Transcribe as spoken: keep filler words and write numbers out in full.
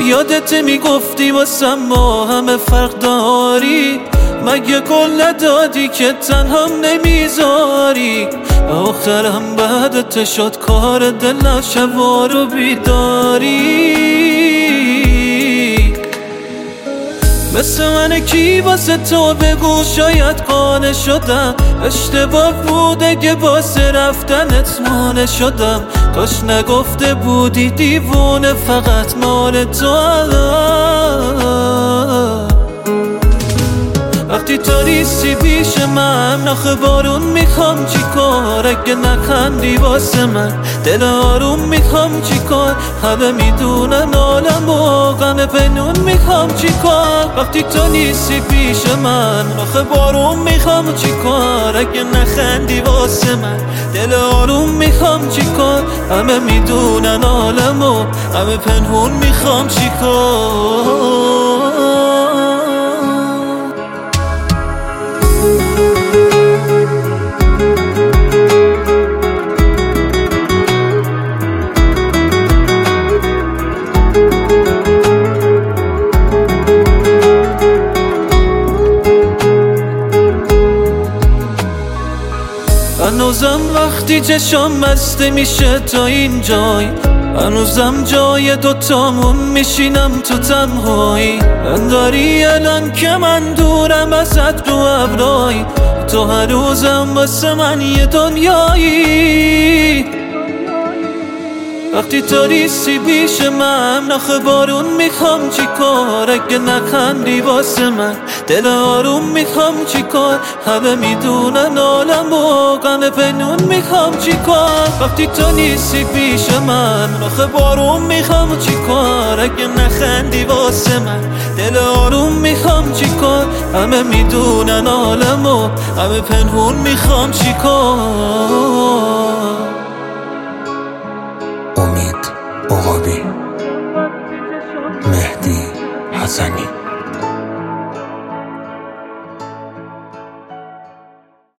یادت میگفتی واسم ما همه فرق داری، مگه گل ندادی که تنها نمیذاری؟ آخرم بعدت شد کار دل شبا رو بیداری. مثل من کی واسه تو بگو شاید قانع شدم، اشتباه بوده که واسه رفتنت مانع شدم. کاش نگفته بودی دیوونه فقط مال تو. وقتی تو نیستی پیش من آخه بارون میخوام چی کار؟ اگه نخندی واسه من دل آروم میخوام چی کار؟ همه میدونن عالم و غم پنهون میخوام چی کار؟ وقتی تو نیستی پیش من آخه بارون میخوام چی کار؟ اگه نخندی واسه من دل آروم میخوام چی کار؟ همه میدونن عالم و غم پنهون میخوام چی کار؟ هنوزم وقتی چشم بسته میشه تا این جای، هنوزم جای دوتامون میشینم تو تنهایی. انداری الان که من دورم ازت رو ابرای، تو هنوزم واسه من یه دنیایی. وقتی تو نیستی پیش من آخه بارون میخوام چی کار؟ اگه نخندی واسه من دل آروم میخوام چی کار؟ همه میدونن عالم و غم پنهون میخوام چی کار؟ وقتی تو نیستی پیش من آخه بارون میخوام چی کار؟ اگه نخندی واسه من دل آروم میخوام چی کار؟ همه میدونن عالم و غم پنهون میخوام چی کار؟ امید عقابی، مهدی حسنی.